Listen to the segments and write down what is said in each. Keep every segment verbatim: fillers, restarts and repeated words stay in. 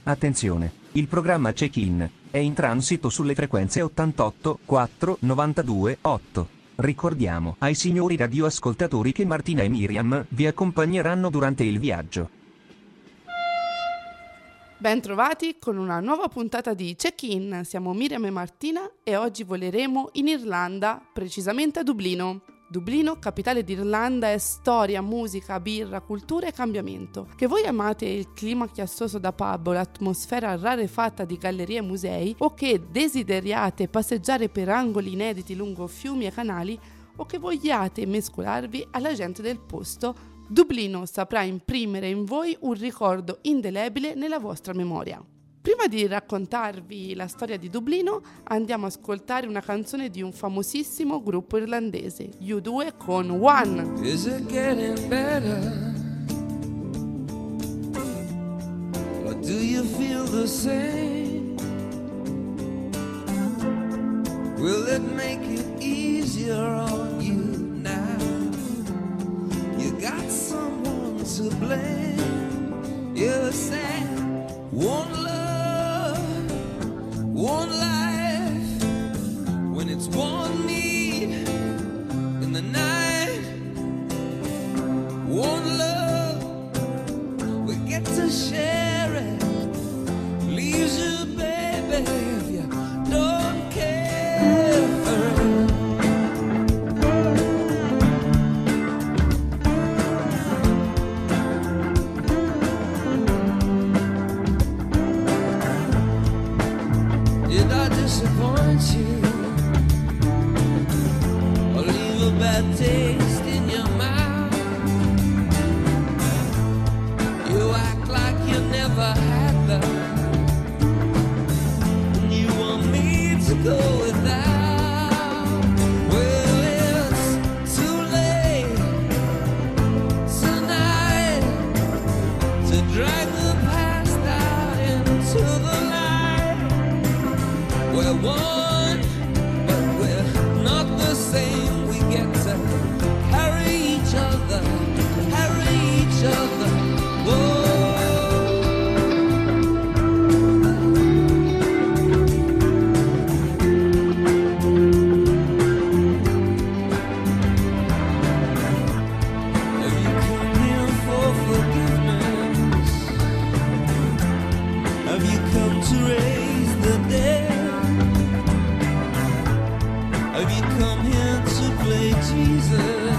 Attenzione, il programma Check-in è in transito sulle frequenze ottantotto, quattro, novantadue, otto. Ricordiamo ai signori radioascoltatori che Martina e Miriam vi accompagneranno durante il viaggio. Ben trovati con una nuova puntata di Check-in. Siamo Miriam e Martina e oggi voleremo in Irlanda, precisamente a Dublino. Dublino, capitale d'Irlanda, è storia, musica, birra, cultura e cambiamento. Che voi amate il clima chiassoso da pub o l'atmosfera rarefatta di gallerie e musei, o che desideriate passeggiare per angoli inediti lungo fiumi e canali, o che vogliate mescolarvi alla gente del posto, Dublino saprà imprimere in voi un ricordo indelebile nella vostra memoria. Prima di raccontarvi la storia di Dublino, andiamo a ascoltare una canzone di un famosissimo gruppo irlandese, U due con One. Is it getting better? Or do you feel the same? Will it make it easier on you now? You got someone to blame. You said one love, one life, when it's one need in the night, one love, we get to share it, leaves you, baby, if you don't care for it. Did I disappoint you or leave a bad taste in your mouth? You act like you never had love, and you want me to go without. Well, it's too late tonight to drag the past out into the light. We're one, but we're not the same. We get to carry each other, carry each other. Whoa. Have you come here for forgiveness? Have you come to raise the dead? Have you come here to play Jesus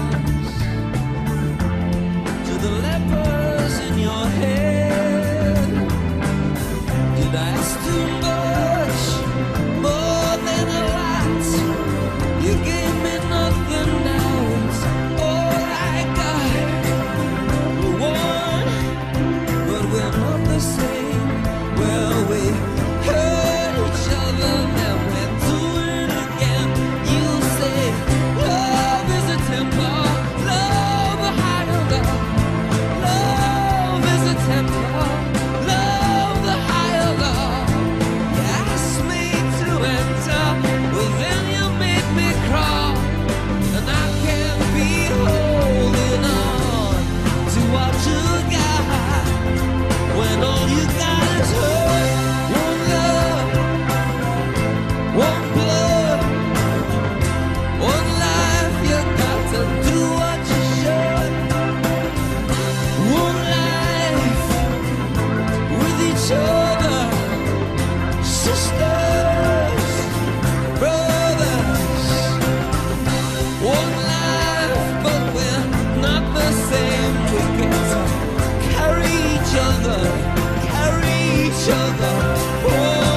to the lepers in your head? Did I ask too much, more than a lot? You gave me nothing, now it's all I got. We're one, but we're not the same. Well, we hurt each other, now we're doing it again. You say love is a temper, love a higher love. Love is a temper, love the higher love. You asked me to enter, but then you made me crawl, and I can't be holding on to what you got when all you got is hurt. One love, one blood, one life. You got to do what you should. One life with each other, sisters, brothers. One life, but we're not the same. We get to carry each other, carry each other. One.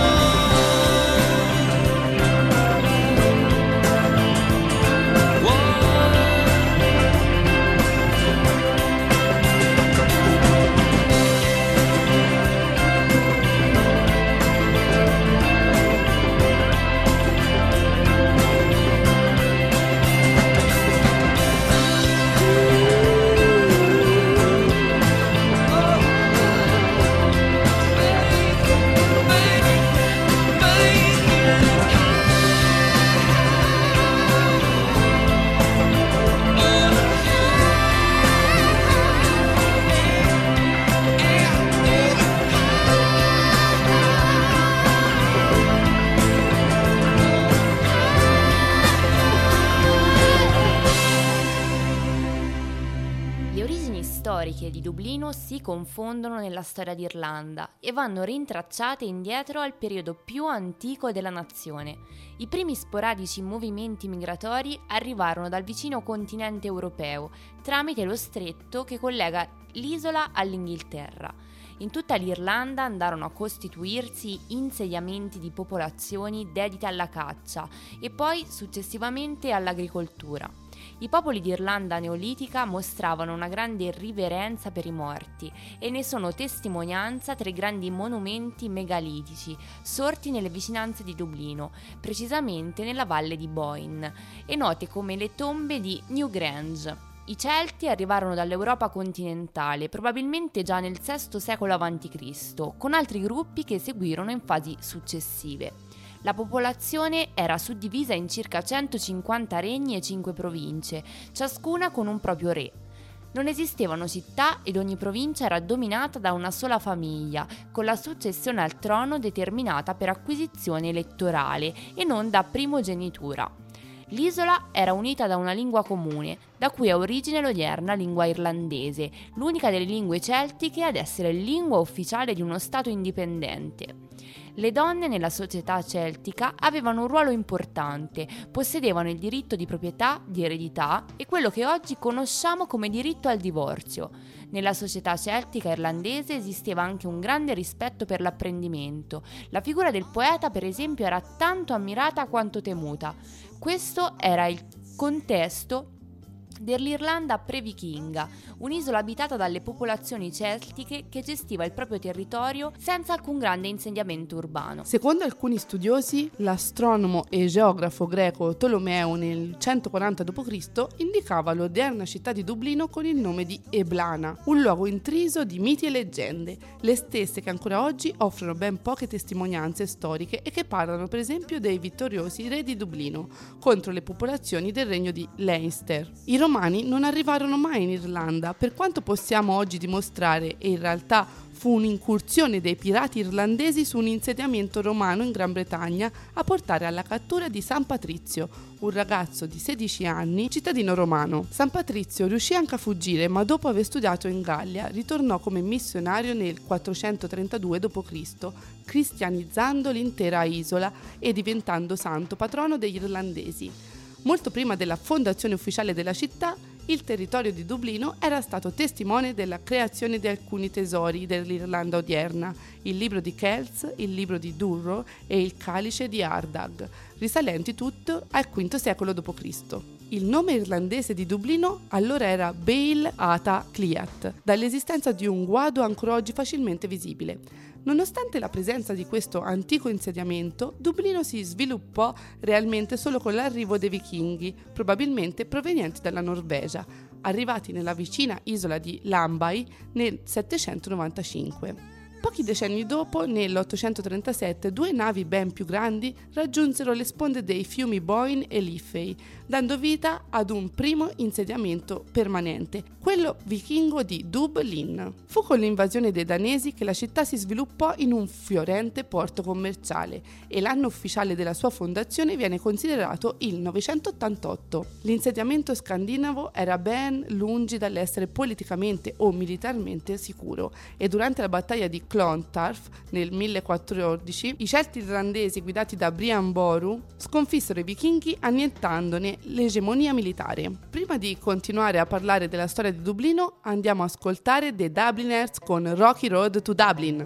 storiche di Dublino si confondono nella storia d'Irlanda e vanno rintracciate indietro al periodo più antico della nazione. I primi sporadici movimenti migratori arrivarono dal vicino continente europeo tramite lo stretto che collega l'isola all'Inghilterra. In tutta l'Irlanda andarono a costituirsi insediamenti di popolazioni dedite alla caccia e poi successivamente all'agricoltura. I popoli d'Irlanda neolitica mostravano una grande riverenza per i morti e ne sono testimonianza tre grandi monumenti megalitici sorti nelle vicinanze di Dublino, precisamente nella valle di Boyne, e note come le tombe di Newgrange. I Celti arrivarono dall'Europa continentale, probabilmente già nel sesto secolo avanti Cristo, con altri gruppi che seguirono in fasi successive. La popolazione era suddivisa in circa centocinquanta regni e cinque province, ciascuna con un proprio re. Non esistevano città ed ogni provincia era dominata da una sola famiglia, con la successione al trono determinata per acquisizione elettorale e non da primogenitura. L'isola era unita da una lingua comune, da cui ha origine l'odierna lingua irlandese, l'unica delle lingue celtiche ad essere lingua ufficiale di uno stato indipendente. Le donne nella società celtica avevano un ruolo importante, possedevano il diritto di proprietà, di eredità e quello che oggi conosciamo come diritto al divorzio. Nella società celtica irlandese esisteva anche un grande rispetto per l'apprendimento. La figura del poeta, per esempio, era tanto ammirata quanto temuta. Questo era il contesto dell'Irlanda pre-vichinga, un'isola abitata dalle popolazioni celtiche che gestiva il proprio territorio senza alcun grande insediamento urbano. Secondo alcuni studiosi, l'astronomo e geografo greco Tolomeo nel centoquaranta dopo Cristo indicava l'odierna città di Dublino con il nome di Eblana, un luogo intriso di miti e leggende, le stesse che ancora oggi offrono ben poche testimonianze storiche e che parlano per esempio dei vittoriosi re di Dublino contro le popolazioni del regno di Leinster. I romani non arrivarono mai in Irlanda, per quanto possiamo oggi dimostrare, e in realtà fu un'incursione dei pirati irlandesi su un insediamento romano in Gran Bretagna a portare alla cattura di San Patrizio, un ragazzo di sedici anni, cittadino romano. San Patrizio riuscì anche a fuggire, ma dopo aver studiato in Gallia ritornò come missionario nel quattrocentotrentadue dopo Cristo, cristianizzando l'intera isola e diventando santo patrono degli irlandesi. Molto prima della fondazione ufficiale della città, il territorio di Dublino era stato testimone della creazione di alcuni tesori dell'Irlanda odierna, il libro di Kells, il libro di Durrow e il calice di Ardagh, risalenti tutto al quinto secolo dopo Cristo. Il nome irlandese di Dublino allora era Beil Ata Cliath, dall'esistenza di un guado ancora oggi facilmente visibile. Nonostante la presenza di questo antico insediamento, Dublino si sviluppò realmente solo con l'arrivo dei vichinghi, probabilmente provenienti dalla Norvegia, arrivati nella vicina isola di Lambay nel settecentonovantacinque. Pochi decenni dopo, nell'ottocentotrentasette, due navi ben più grandi raggiunsero le sponde dei fiumi Boyne e Liffey, dando vita ad un primo insediamento permanente, quello vichingo di Dublin. Fu con l'invasione dei danesi che la città si sviluppò in un fiorente porto commerciale e l'anno ufficiale della sua fondazione viene considerato il novecentottantotto. L'insediamento scandinavo era ben lungi dall'essere politicamente o militarmente sicuro e durante la battaglia di Clontarf nel millequattordici i Celti irlandesi guidati da Brian Boru sconfissero i vichinghi annientandone l'egemonia militare. Prima di continuare a parlare della storia di Dublino, andiamo a ascoltare The Dubliners con Rocky Road to Dublin.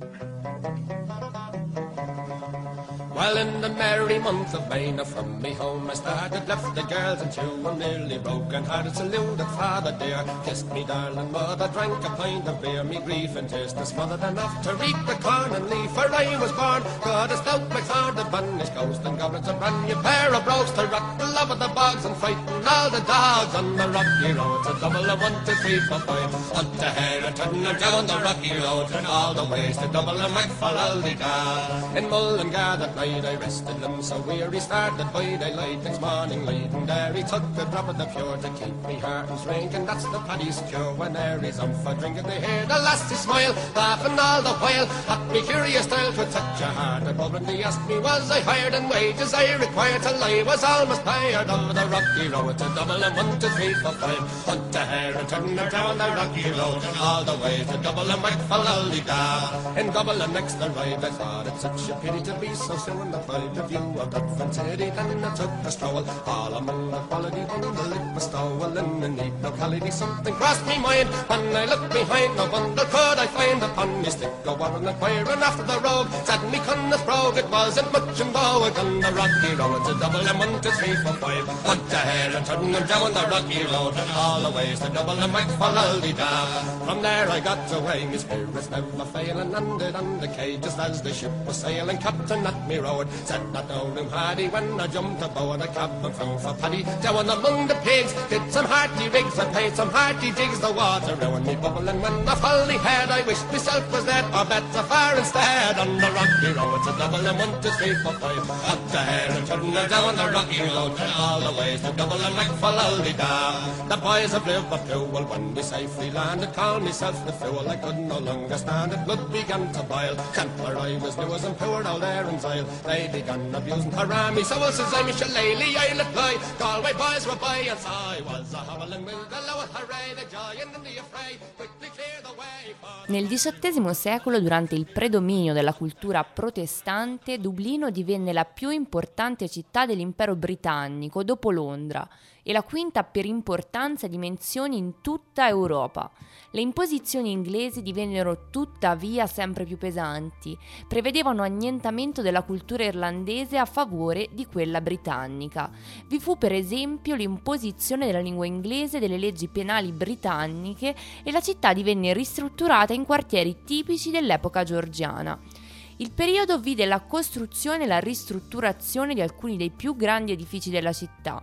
Well, in the merry month of May, now from me home I started, left the girls and two, and nearly broken hearted, saluted father dear, kissed me darling mother, drank a pint of beer, me grief and tears to smothered enough to reap the corn and leaf, for I was born, God a stout McFard, the Bunnish coast, and goblins a brand new pair of brogues to rock the love of the bogs and frighten all the dogs on the rocky road, a double of one, two, three, four, five, up to Herriton and down the rocky road, and all the ways to double and Macfall all the da. In Mullingar that night night I rested him so weary, started by daylight next morning late, and there he took a drop of the pure to keep me heart and drink, and that's the paddy's cure. When there he's up for drinking, they hear the lassie smile, laughing all the while at me curious style to touch a heart above, and he asked me was I hired in wages I required till I was almost tired of the rocky road to double and one, two, three, four, five, hunt a hare and turn her down the rocky road, all the way to double and back for Lolly-da. In double and next arrived, I thought it such a pity to be so soon deprived of view of that fine city. Then I took a stroll all among the quality on the lip was stowel in a neat locality. Something crossed me mind when I looked behind. No wonder could I find upon me stick a warren inquiring after the rogue. Said me Conneth brogue, it wasn't much in vogue on the rocky road to double and one, two, three, four, five. Hunt a hare and turn them down the rocky road, all the ways to double and back for Lolly-da. From there I got away, my spirits never failing, landed on the quay just as the ship was sailing. Captain at me road said that no room had he when I jumped aboard a cabin found for Paddy. Down among the pigs, did some hearty rigs and paid some hearty digs. The water round me bubbling when I fully heard I wished myself was dead or better far instead. On the rocky road to double and one, two, three, four, five. Up the hare and turn her down the rocky road, all the ways to double and back for Lolly-da. The boys of Liverpool, well, when we safely landed, called myself the fool. I could no longer stand it, blood began to boil. Templar I was new as and poor old Aaron's Isle. They began abusing her me, so says I, Shillelagh, I'll apply. Galway boys were by, and so I was a howling with the lower hooray, the joy and the affray, quickly clear the way for... Nel diciottesimo secolo, durante il predominio della cultura protestante, Dublino divenne la più importante città dell'impero britannico dopo Londra e la quinta per importanza e dimensioni in tutta Europa. Le imposizioni inglesi divennero tuttavia sempre più pesanti, prevedevano annientamento della cultura irlandese a favore di quella britannica. Vi fu per esempio l'imposizione della lingua inglese e delle leggi penali britanniche e la città divenne ristrutturata in quartieri tipici dell'epoca georgiana. Il periodo vide la costruzione e la ristrutturazione di alcuni dei più grandi edifici della città.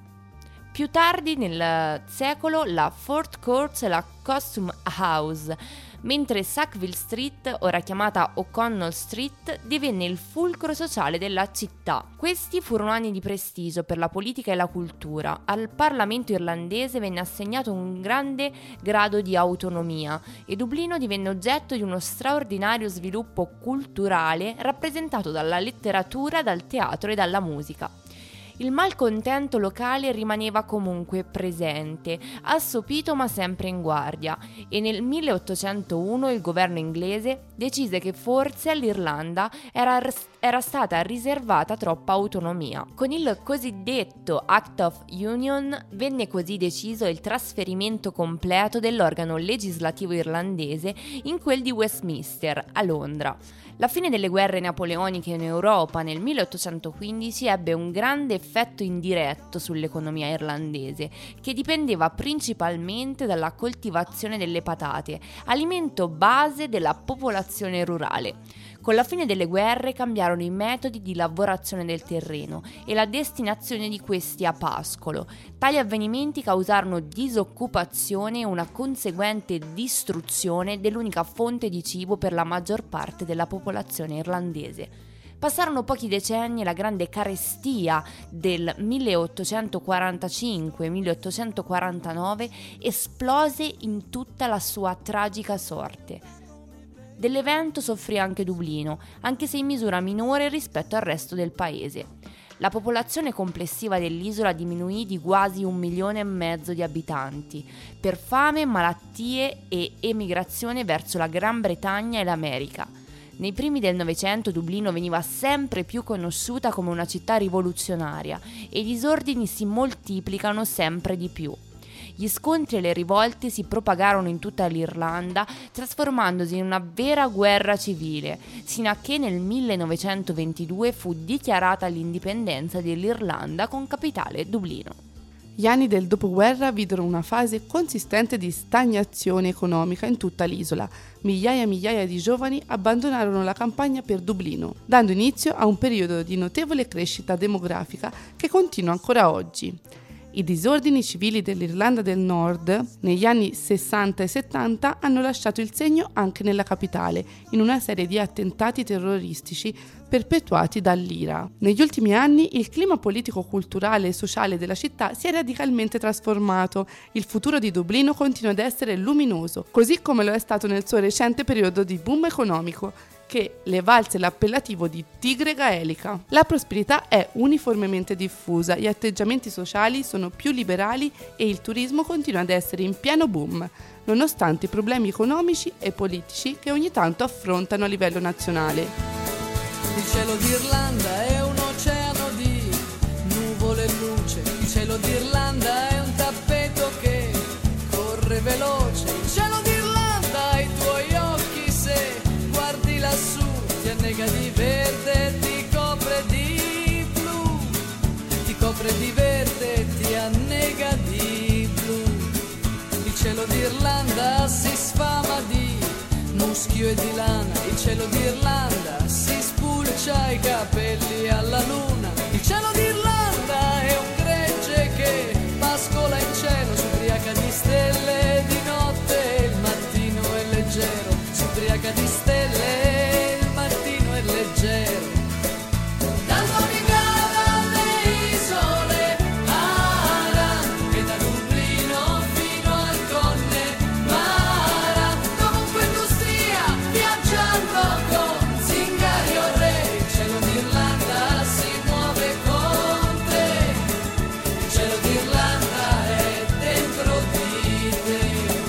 Più tardi nel secolo la Fourth Court e la Costume House, mentre Sackville Street, ora chiamata O'Connell Street, divenne il fulcro sociale della città. Questi furono anni di prestigio per la politica e la cultura. Al Parlamento irlandese venne assegnato un grande grado di autonomia e Dublino divenne oggetto di uno straordinario sviluppo culturale rappresentato dalla letteratura, dal teatro e dalla musica. Il malcontento locale rimaneva comunque presente, assopito ma sempre in guardia, e nel milleottocentouno il governo inglese decise che forse all'Irlanda era, era stata riservata troppa autonomia. Con il cosiddetto Act of Union venne così deciso il trasferimento completo dell'organo legislativo irlandese in quel di Westminster, a Londra. La fine delle guerre napoleoniche in Europa nel milleottocentoquindici ebbe un grande effetto indiretto sull'economia irlandese, che dipendeva principalmente dalla coltivazione delle patate, alimento base della popolazione rurale. Con la fine delle guerre cambiarono i metodi di lavorazione del terreno e la destinazione di questi a pascolo. Tali avvenimenti causarono disoccupazione e una conseguente distruzione dell'unica fonte di cibo per la maggior parte della popolazione irlandese. Passarono pochi decenni e la grande carestia del milleottocentoquarantacinque milleottocentoquarantanove esplose in tutta la sua tragica sorte. Dell'evento soffrì anche Dublino, anche se in misura minore rispetto al resto del paese. La popolazione complessiva dell'isola diminuì di quasi un milione e mezzo di abitanti, per fame, malattie e emigrazione verso la Gran Bretagna e l'America. Nei primi del Novecento Dublino veniva sempre più conosciuta come una città rivoluzionaria e i disordini si moltiplicano sempre di più. Gli scontri e le rivolte si propagarono in tutta l'Irlanda, trasformandosi in una vera guerra civile, sino a che nel millenovecentoventidue fu dichiarata l'indipendenza dell'Irlanda con capitale Dublino. Gli anni del dopoguerra videro una fase consistente di stagnazione economica in tutta l'isola. Migliaia e migliaia di giovani abbandonarono la campagna per Dublino, dando inizio a un periodo di notevole crescita demografica che continua ancora oggi. I disordini civili dell'Irlanda del Nord negli anni sessanta e settanta hanno lasciato il segno anche nella capitale, in una serie di attentati terroristici perpetuati dall'I R A. Negli ultimi anni il clima politico-culturale e sociale della città si è radicalmente trasformato. Il futuro di Dublino continua ad essere luminoso, così come lo è stato nel suo recente periodo di boom economico, che le valse l'appellativo di tigre gaelica. La prosperità è uniformemente diffusa, gli atteggiamenti sociali sono più liberali e il turismo continua ad essere in pieno boom, nonostante i problemi economici e politici che ogni tanto affrontano a livello nazionale. Il cielo d'Irlanda è un oceano di nuvole e luce, il cielo d'Irlanda è un tappeto che corre veloce, il cielo d'Irlanda ai tuoi occhi se guardi lassù ti annega di verde, ti copre di blu, ti copre di verde, ti annega di blu. Il cielo d'Irlanda si sfama di muschio e di lana, il cielo d'Irlanda si spulcia i capelli alla luna. Il cielo d'Irlanda è un gregge che pascola in cielo, s'ubriaca di stelle di notte e il mattino è leggero, s'ubriaca di stelle e il mattino è leggero. Dal Donegal alle isole Aran e da Dublino fino al Connemara, dovunque tu stia viaggiando con zingari o re, il cielo d'Irlanda si muove con te, il cielo d'Irlanda è dentro di te.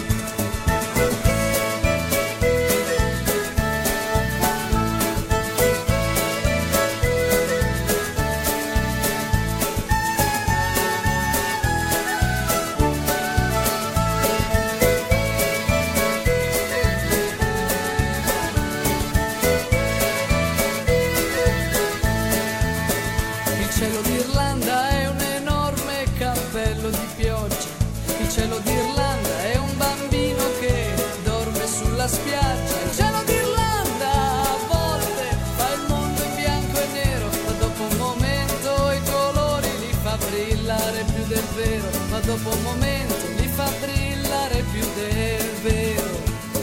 Il cielo d'Irlanda è un enorme cappello di pioggia, il cielo d'Irlanda è un bambino che dorme sulla spiaggia, il cielo d'Irlanda a volte fa il mondo in bianco e nero, ma dopo un momento i colori li fa brillare più del vero, ma dopo un momento li fa brillare più del vero.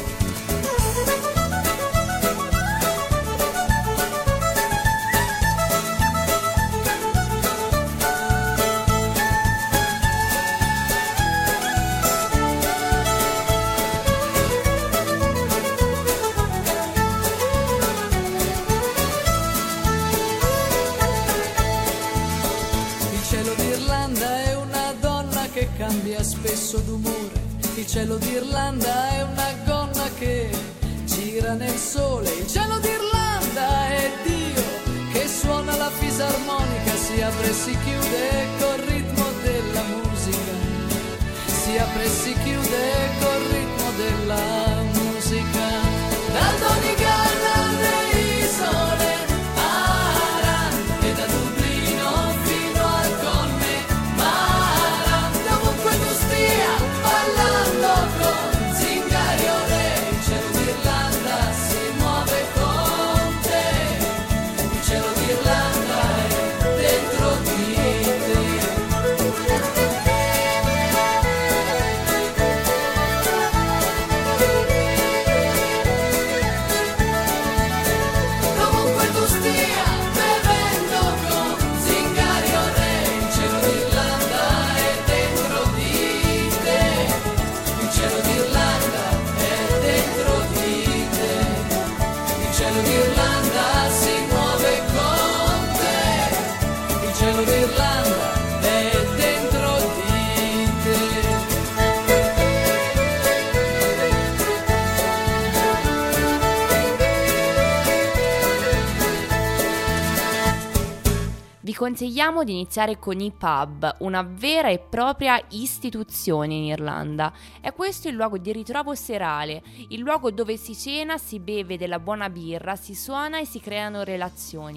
Il cielo d'Irlanda è una donna che cambia spesso d'umore, il cielo d'Irlanda è una gonna che gira nel sole, il cielo d'Irlanda è Dio che suona la fisarmonica, si apre e si chiude col ritmo della musica, si apre e si chiude col ritmo della musica. Dal Donegal alle isole Aran e da Dublino fino al Connemara, dovunque tu stia ballando con zingari o re, il cielo d'Irlanda si muove con te, il cielo d'Irlanda è dentro di te. Dovunque tu stia bevendo con zingari o re, il cielo d'Irlanda è dentro di te, il cielo d'Irlanda è dentro di te, il cielo d'Irlanda si muove con te, il cielo d'Irlanda è dentro di te. Vi consigliamo di iniziare con i pub, una vera e propria istituzione in Irlanda. È questo il luogo di ritrovo serale, il luogo dove si cena, si beve della buona birra, si suona e si creano relazioni.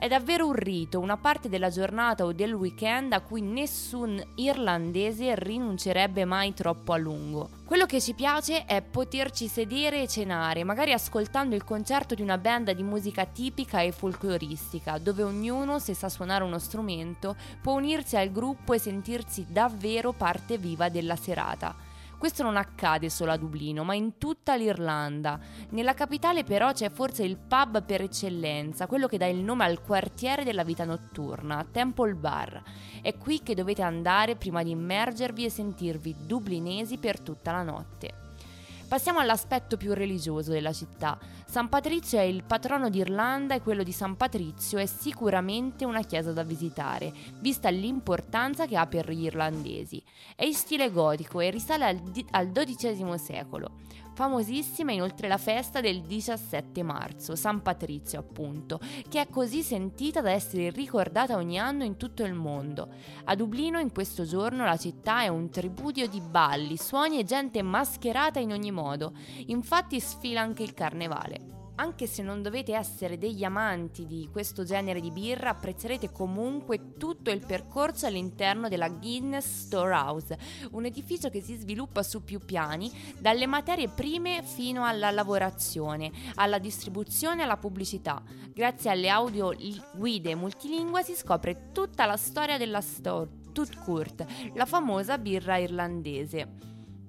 È davvero un rito, una parte della giornata o del weekend a cui nessun irlandese rinuncerebbe mai troppo a lungo. Quello che ci piace è poterci sedere e cenare, magari ascoltando il concerto di una band di musica tipica e folcloristica, dove ognuno, se sa suonare uno strumento, può unirsi al gruppo e sentirsi davvero parte viva della serata. Questo non accade solo a Dublino, ma in tutta l'Irlanda. Nella capitale però c'è forse il pub per eccellenza, quello che dà il nome al quartiere della vita notturna, Temple Bar. È qui che dovete andare prima di immergervi e sentirvi dublinesi per tutta la notte. Passiamo all'aspetto più religioso della città. San Patrizio è il patrono d'Irlanda e quello di San Patrizio è sicuramente una chiesa da visitare, vista l'importanza che ha per gli irlandesi. È in stile gotico e risale al, di- al dodicesimo secolo. Famosissima inoltre la festa del diciassette marzo, San Patrizio appunto, che è così sentita da essere ricordata ogni anno in tutto il mondo. A Dublino in questo giorno la città è un tripudio di balli, suoni e gente mascherata in ogni modo, infatti sfila anche il carnevale. Anche se non dovete essere degli amanti di questo genere di birra, apprezzerete comunque tutto il percorso all'interno della Guinness Storehouse, un edificio che si sviluppa su più piani, dalle materie prime fino alla lavorazione, alla distribuzione e alla pubblicità. Grazie alle audio guide multilingue si scopre tutta la storia della Store Tutcourt, la famosa birra irlandese.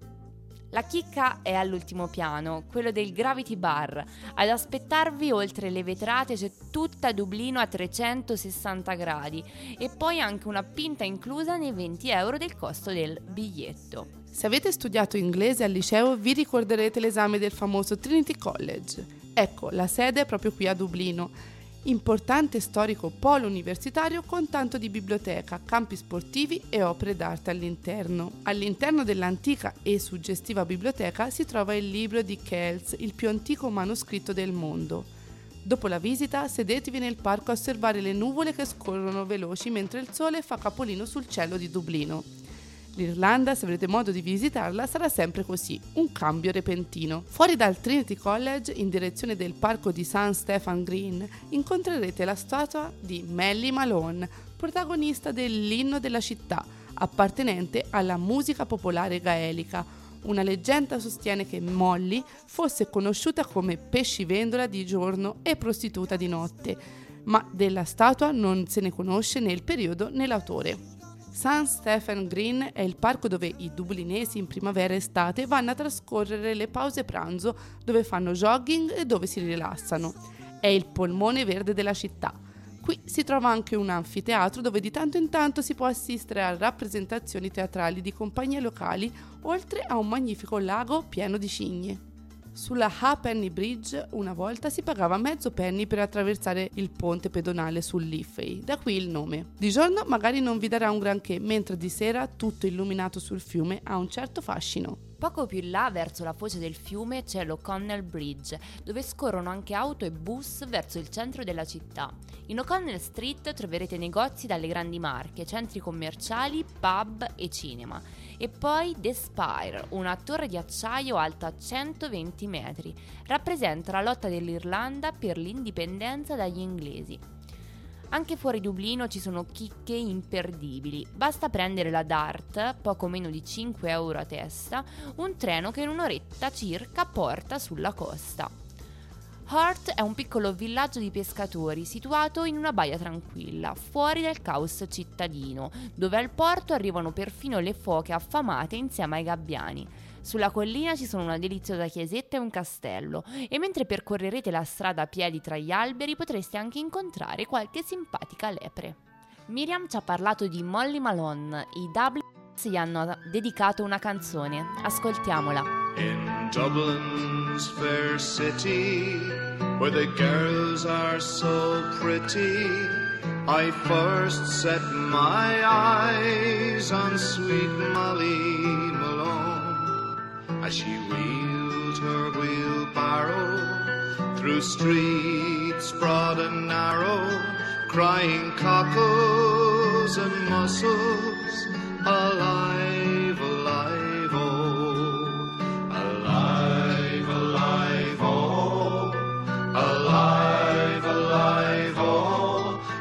La chicca è all'ultimo piano, quello del Gravity Bar. Ad aspettarvi oltre le vetrate c'è tutta Dublino a trecentosessanta gradi e poi anche una pinta inclusa nei venti euro del costo del biglietto. Se avete studiato inglese al liceo vi ricorderete l'esame del famoso Trinity College. Ecco, la sede è proprio qui a Dublino. Importante storico polo universitario con tanto di biblioteca, campi sportivi e opere d'arte all'interno. All'interno dell'antica e suggestiva biblioteca si trova il libro di Kells, il più antico manoscritto del mondo. Dopo la visita, sedetevi nel parco a osservare le nuvole che scorrono veloci mentre il sole fa capolino sul cielo di Dublino. L'Irlanda, se avrete modo di visitarla, sarà sempre così, un cambio repentino. Fuori dal Trinity College, in direzione del parco di St. Stephen Green, incontrerete la statua di Molly Malone, protagonista dell'inno della città, appartenente alla musica popolare gaelica. Una leggenda sostiene che Molly fosse conosciuta come pescivendola di giorno e prostituta di notte, ma della statua non se ne conosce né il periodo né l'autore. St. Stephen Green è il parco dove i dublinesi in primavera e estate vanno a trascorrere le pause pranzo, dove fanno jogging e dove si rilassano. È il polmone verde della città. Qui si trova anche un anfiteatro dove di tanto in tanto si può assistere a rappresentazioni teatrali di compagnie locali, oltre a un magnifico lago pieno di cigne. Sulla Halfpenny Bridge una volta si pagava mezzo penny per attraversare il ponte pedonale sul Liffey, da qui il nome. Di giorno magari non vi darà un granché, mentre di sera, tutto illuminato sul fiume, ha un certo fascino. Poco più in là, verso la foce del fiume, c'è l'O'Connell Bridge, dove scorrono anche auto e bus verso il centro della città. In O'Connell Street troverete negozi dalle grandi marche, centri commerciali, pub e cinema. E poi The Spire, una torre di acciaio alta centoventi metri. Rappresenta la lotta dell'Irlanda per l'indipendenza dagli inglesi. Anche fuori Dublino ci sono chicche imperdibili. Basta prendere la Dart, poco meno di cinque euro a testa, un treno che in un'oretta circa porta sulla costa. Hart è un piccolo villaggio di pescatori situato in una baia tranquilla, fuori dal caos cittadino, dove al porto arrivano perfino le foche affamate insieme ai gabbiani. Sulla collina ci sono una deliziosa chiesetta e un castello, e mentre percorrerete la strada a piedi tra gli alberi potreste anche incontrare qualche simpatica lepre. Miriam ci ha parlato di Molly Malone, i Dublin gli hanno dedicato una canzone, ascoltiamola. In Dublin's fair city, where the girls are so pretty, I first set my eyes on sweet Molly Malone, as she wheeled her wheelbarrow through streets broad and narrow, crying cockles and mussels, alive, alive, oh, alive, alive, oh, alive, alive, oh,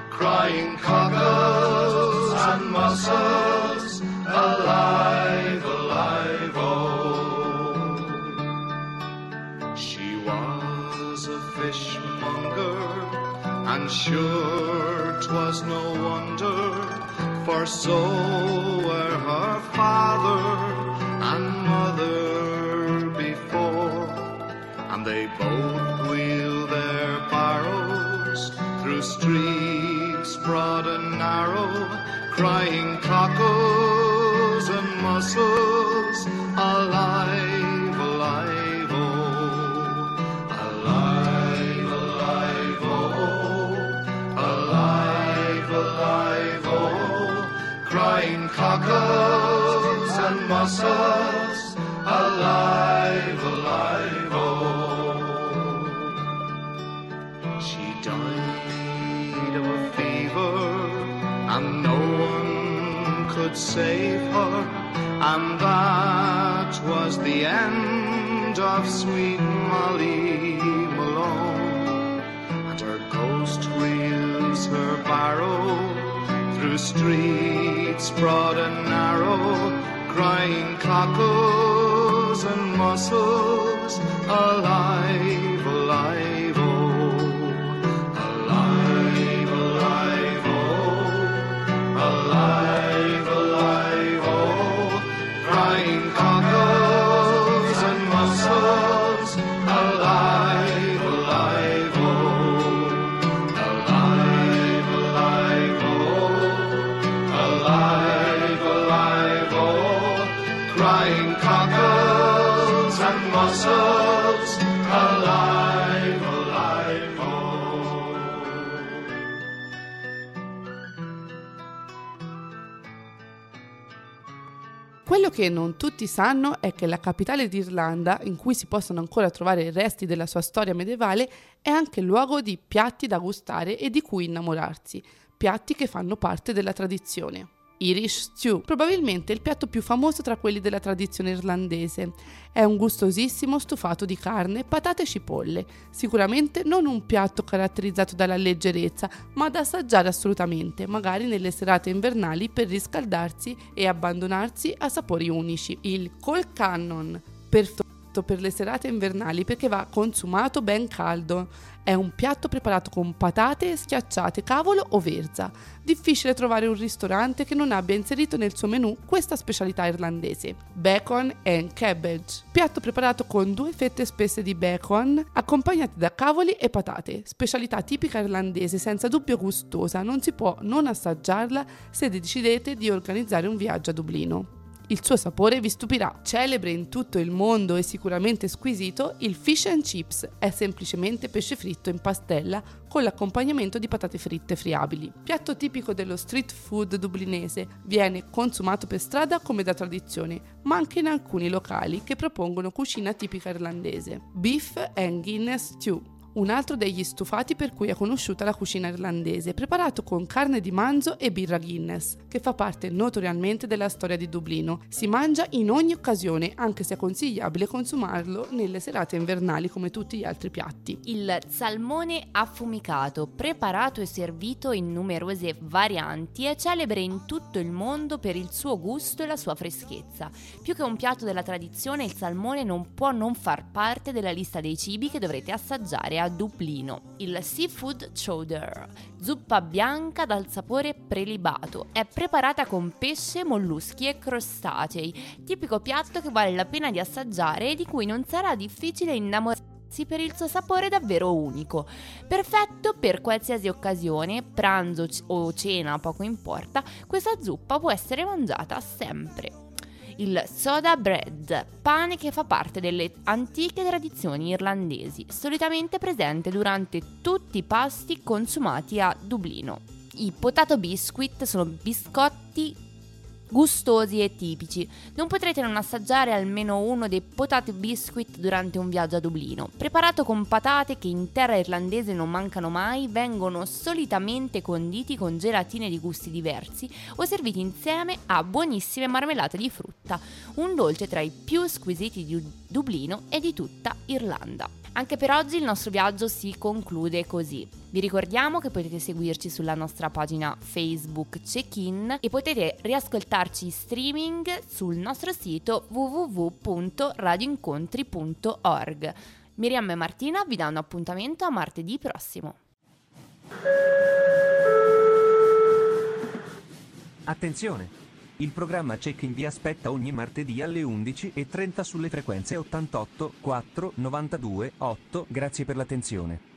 sure 'twas no wonder, for so were her father and mother before, and they both wheeled their barrows through streets broad and narrow, crying cockles and mussels, alive, alive, oh, alive, alive, oh, alive, alive, oh, crying cockles and mussels, alive, alive, oh. She died of a fever, and no one could save her, and that was the end of sweet Molly Malone. And her ghost wheels her barrow through streets broad and narrow, crying cockles and mussels, alive, alive, oh, alive, alive, oh, alive, alive, oh, crying cockles and mussels, alive, alive, oh, alive, alive, oh, alive, alive, oh, crying cockles and mussels, alive, alive, oh. Quello che non tutti sanno è che la capitale d'Irlanda, in cui si possono ancora trovare i resti della sua storia medievale, è anche luogo di piatti da gustare e di cui innamorarsi, piatti che fanno parte della tradizione. Irish Stew, probabilmente il piatto più famoso tra quelli della tradizione irlandese. È un gustosissimo stufato di carne, patate e cipolle. Sicuramente non un piatto caratterizzato dalla leggerezza, ma da assaggiare assolutamente, magari nelle serate invernali per riscaldarsi e abbandonarsi a sapori unici. Il Colcannon, perfetto per le serate invernali perché va consumato ben caldo. È un piatto preparato con patate schiacciate, cavolo o verza. Difficile trovare un ristorante che non abbia inserito nel suo menù questa specialità irlandese. Bacon and cabbage. Piatto preparato con due fette spesse di bacon accompagnate da cavoli e patate. Specialità tipica irlandese, senza dubbio gustosa. Non si può non assaggiarla se decidete di organizzare un viaggio a Dublino. Il suo sapore vi stupirà. Celebre in tutto il mondo e sicuramente squisito, il fish and chips è semplicemente pesce fritto in pastella con l'accompagnamento di patate fritte friabili. Piatto tipico dello street food dublinese, viene consumato per strada come da tradizione, ma anche in alcuni locali che propongono cucina tipica irlandese. Beef and Guinness Stew. Un altro degli stufati per cui è conosciuta la cucina irlandese, preparato con carne di manzo e birra Guinness, che fa parte notoriamente della storia di Dublino. Si mangia in ogni occasione, anche se è consigliabile consumarlo nelle serate invernali come tutti gli altri piatti. Il salmone affumicato, preparato e servito in numerose varianti, è celebre in tutto il mondo per il suo gusto e la sua freschezza. Più che un piatto della tradizione, il salmone non può non far parte della lista dei cibi che dovrete assaggiare a Dublino. Il seafood chowder, zuppa bianca dal sapore prelibato, è preparata con pesce, molluschi e crostacei, tipico piatto che vale la pena di assaggiare e di cui non sarà difficile innamorarsi per il suo sapore davvero unico. Perfetto per qualsiasi occasione, pranzo o cena, poco importa, questa zuppa può essere mangiata sempre. Il soda bread, pane che fa parte delle antiche tradizioni irlandesi, solitamente presente durante tutti i pasti consumati a Dublino. I potato biscuit sono biscotti gustosi e tipici. Non potrete non assaggiare almeno uno dei potato biscuit durante un viaggio a Dublino. Preparato con patate che in terra irlandese non mancano mai, vengono solitamente conditi con gelatine di gusti diversi o serviti insieme a buonissime marmellate di frutta, un dolce tra i più squisiti di Dublino e di tutta Irlanda. Anche per oggi il nostro viaggio si conclude così. Vi ricordiamo che potete seguirci sulla nostra pagina Facebook Check-in e potete riascoltarci in streaming sul nostro sito w w w punto radioincontri punto org. Miriam e Martina vi danno appuntamento a martedì prossimo. Attenzione! Il programma Check-in vi aspetta ogni martedì alle undici e trenta sulle frequenze ottantotto, quattro, novantadue, otto. Grazie per l'attenzione.